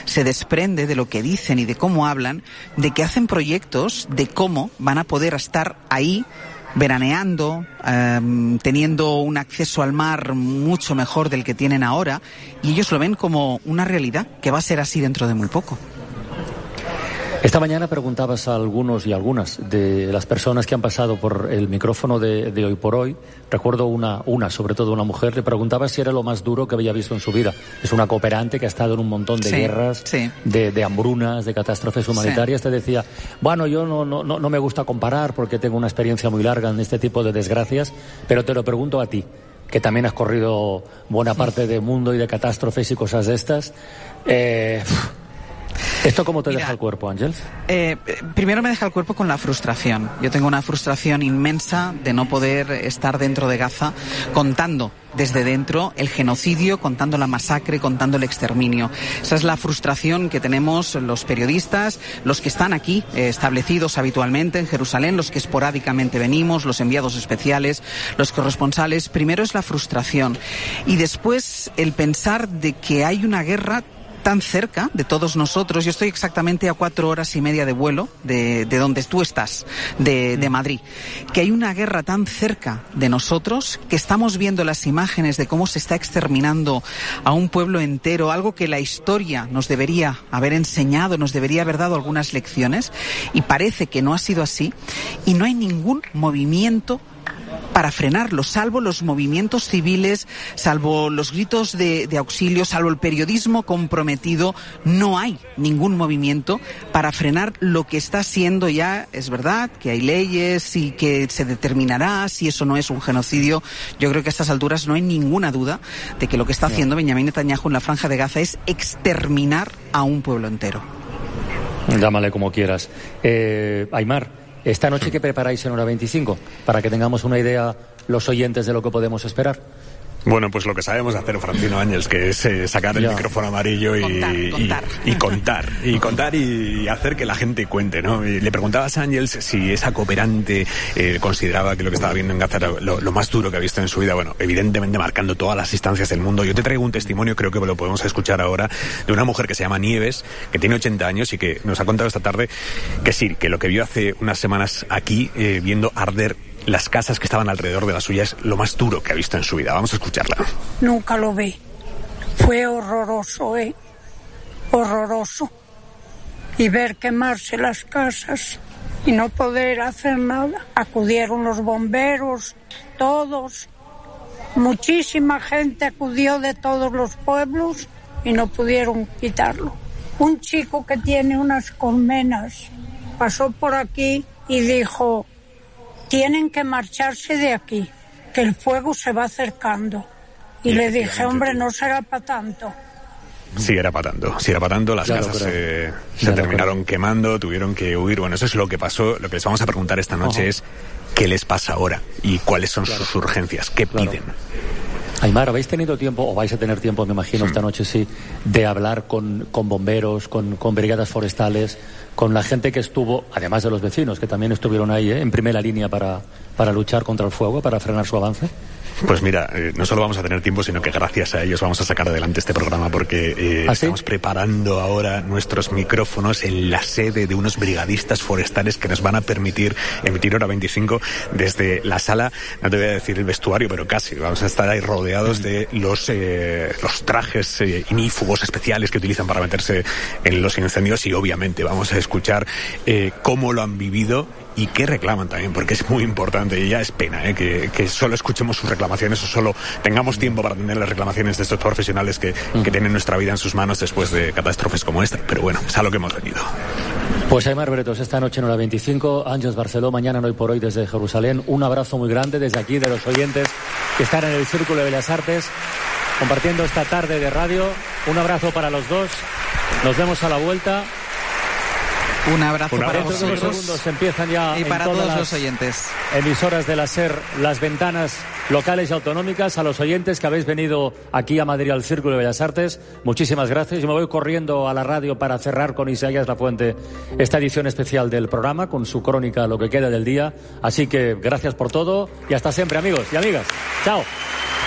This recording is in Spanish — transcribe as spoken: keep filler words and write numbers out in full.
se desprende de lo que dicen y de cómo hablan, de que hacen proyectos de cómo van a poder estar ahí veraneando, eh, teniendo un acceso al mar mucho mejor del que tienen ahora, y ellos lo ven como una realidad que va a ser así dentro de muy poco. Esta mañana preguntabas a algunos y algunas de las personas que han pasado por el micrófono de, de Hoy por Hoy. Recuerdo una, una, sobre todo una mujer, le preguntaba si era lo más duro que había visto en su vida. Es una cooperante que ha estado en un montón de sí, guerras, sí. De, de hambrunas, de catástrofes humanitarias. Sí. Te decía, bueno, yo no, no, no me gusta comparar porque tengo una experiencia muy larga en este tipo de desgracias, pero te lo pregunto a ti, que también has corrido buena parte del mundo y de catástrofes y cosas de estas. Eh... ¿Esto cómo te Mira, deja el cuerpo, Àngels? Eh, primero me deja el cuerpo con la frustración. Yo tengo una frustración inmensa de no poder estar dentro de Gaza contando desde dentro el genocidio, contando la masacre, contando el exterminio. Esa es la frustración que tenemos los periodistas, los que están aquí eh, establecidos habitualmente en Jerusalén, los que esporádicamente venimos, los enviados especiales, los corresponsales. Primero es la frustración y después el pensar de que hay una guerra tan cerca de todos nosotros. Yo estoy exactamente a cuatro horas y media de vuelo de, de donde tú estás, de, de Madrid. Que hay una guerra tan cerca de nosotros, que estamos viendo las imágenes de cómo se está exterminando a un pueblo entero, algo que la historia nos debería haber enseñado, nos debería haber dado algunas lecciones, y parece que no ha sido así, y no hay ningún movimiento para frenarlo, salvo los movimientos civiles, salvo los gritos de, de auxilio, salvo el periodismo comprometido. No hay ningún movimiento para frenar lo que está siendo ya. Es verdad que hay leyes y que se determinará si eso no es un genocidio. Yo creo que a estas alturas no hay ninguna duda de que lo que está haciendo Benjamín Netanyahu en la Franja de Gaza es exterminar a un pueblo entero. Llámale como quieras. Eh, Aimar, esta noche, ¿qué preparáis en Hora veinticinco? Para que tengamos una idea los oyentes de lo que podemos esperar. Bueno, pues lo que sabemos hacer, Francino Ángels, que es eh, sacar el ya. micrófono amarillo y contar, contar. Y, y contar, y contar y hacer que la gente cuente, ¿no? Y le preguntabas a Ángels si esa cooperante eh, consideraba que lo que estaba viendo en Gaza era lo, lo más duro que ha visto en su vida. Bueno, evidentemente marcando todas las instancias del mundo. Yo te traigo un testimonio, creo que lo podemos escuchar ahora, de una mujer que se llama Nieves, que tiene ochenta años y que nos ha contado esta tarde que sí, que lo que vio hace unas semanas aquí, eh, viendo arder las casas que estaban alrededor de la suya, es lo más duro que ha visto en su vida. Vamos a escucharla. Nunca lo vi. Fue horroroso, ¿eh? Horroroso. Y ver quemarse las casas y no poder hacer nada. Acudieron los bomberos, todos. Muchísima gente acudió de todos los pueblos y no pudieron quitarlo. Un chico que tiene unas colmenas pasó por aquí y dijo: tienen que marcharse de aquí, que el fuego se va acercando. Y, y le dije, hombre, no será para tanto. Sí, era para tanto, sí era para tanto. Las claro, casas eh, se claro, terminaron claro. quemando, tuvieron que huir. Bueno, eso es lo que pasó. Lo que les vamos a preguntar esta noche Ojo. es qué les pasa ahora y cuáles son claro. sus urgencias, qué claro. piden. Aimar, ¿habéis tenido tiempo, o vais a tener tiempo, me imagino, sí. esta noche sí, de hablar con, con bomberos, con, con brigadas forestales, con la gente que estuvo, además de los vecinos, que también estuvieron ahí, ¿eh? en primera línea para, para luchar contra el fuego, para frenar su avance? Pues mira, eh, no solo vamos a tener tiempo, sino que gracias a ellos vamos a sacar adelante este programa, porque eh, ¿Ah, sí? estamos preparando ahora nuestros micrófonos en la sede de unos brigadistas forestales que nos van a permitir emitir Hora veinticinco desde la sala, no te voy a decir el vestuario, pero casi. Vamos a estar ahí rodeados de los, eh, los trajes eh, inífugos especiales que utilizan para meterse en los incendios, y obviamente vamos a escuchar eh, cómo lo han vivido y qué reclaman también, porque es muy importante. Y ya es pena ¿eh? que, que solo escuchemos sus reclamaciones o solo tengamos tiempo para atender las reclamaciones de estos profesionales que, que tienen nuestra vida en sus manos después de catástrofes como esta. Pero bueno, es a lo que hemos venido. Pues Aimar Bretos, esta noche en Hora veinticinco, Àngels Barceló, mañana en Hoy por Hoy desde Jerusalén. Un abrazo muy grande desde aquí, de los oyentes que están en el Círculo de Bellas Artes, compartiendo esta tarde de radio. Un abrazo para los dos. Nos vemos a la vuelta. Un abrazo, Un abrazo para vosotros. Unos segundos empiezan ya y para todos las los oyentes. Emisoras de la SER, las ventanas locales y autonómicas. A los oyentes que habéis venido aquí a Madrid al Círculo de Bellas Artes, muchísimas gracias. Yo me voy corriendo a la radio para cerrar con Isaías Lafuente esta edición especial del programa, con su crónica Lo que queda del día. Así que gracias por todo y hasta siempre, amigos y amigas. Chao.